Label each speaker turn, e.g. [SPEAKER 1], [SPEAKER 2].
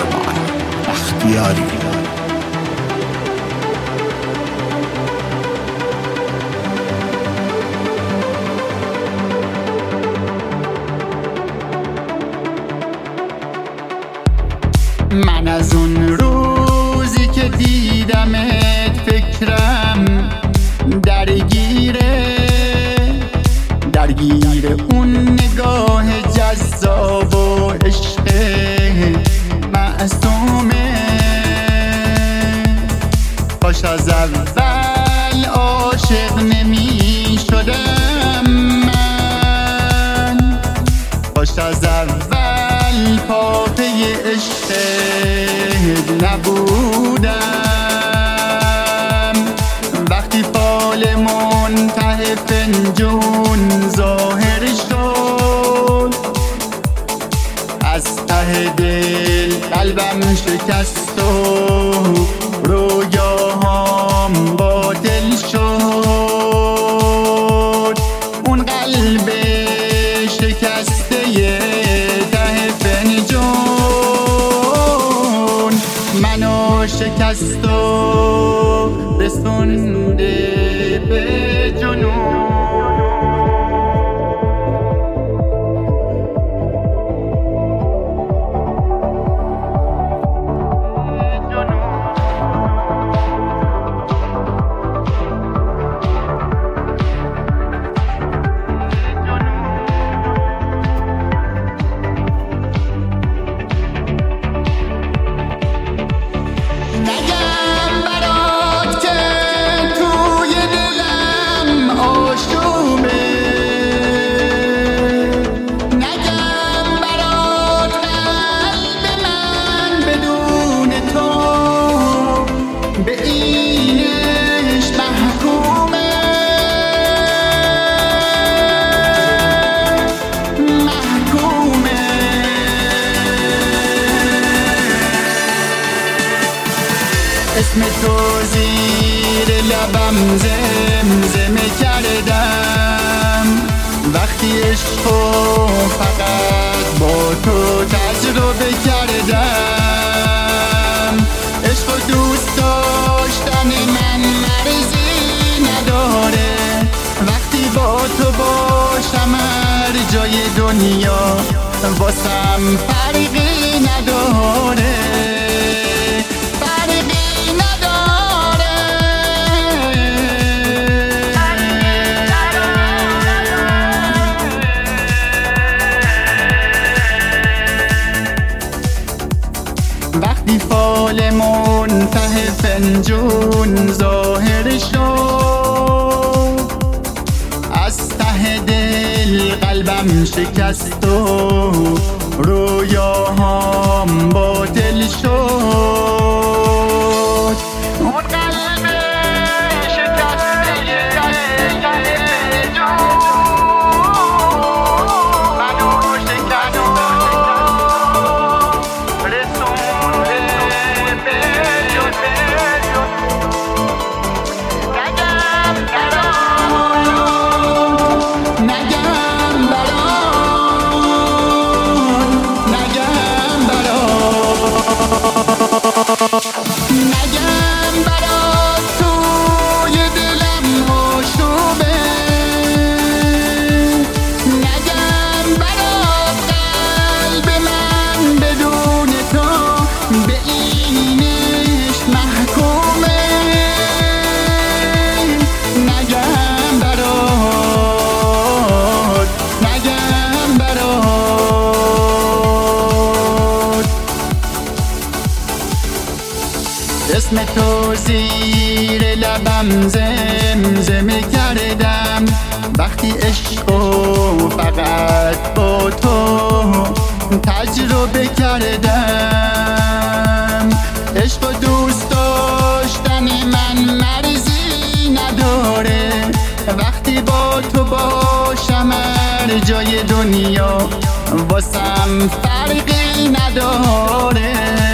[SPEAKER 1] بختیاری. من از اون روزی که دیدمت فکرم درگیر اون نگاه جذاب و عشق معصومه. کاش از اول عاشق نمی شدم من، کاش از اول پاپه عشق نبودم. وقتی فال منتهی فنجون ظاهر شد، از ته دل قلبم شکست و رویاهام باطل شد. اون قلب شکسته ته فنجون منو شکست و رسونده به جنون. اسم تو زیر لبم زمزمه کردم، وقتی عشقو فقط با تو تجربه کردم. عشقو دوست داشتن من مرزی نداره، وقتی با تو باشم هر جای دنیا واسم فرقی نداره. وقتی فال منتهی فنجون ظاهر شد، از ته دل قلبم شکست و رویاهام باطل شد. اون قلب شکسته ته فنجون منو شکست و نگم برات توی دلم آشوبه، نگم برات قلب من بدون تو به اینش محکومه. نگم برات، نگم برات. اسم تو زیر لبم زمزمه کردم، وقتی عشقو فقط با تو تجربه کردم. عشقو دوست داشتن من مرزی نداره، وقتی با تو باشم هر جای دنیا واسم فرقی نداره.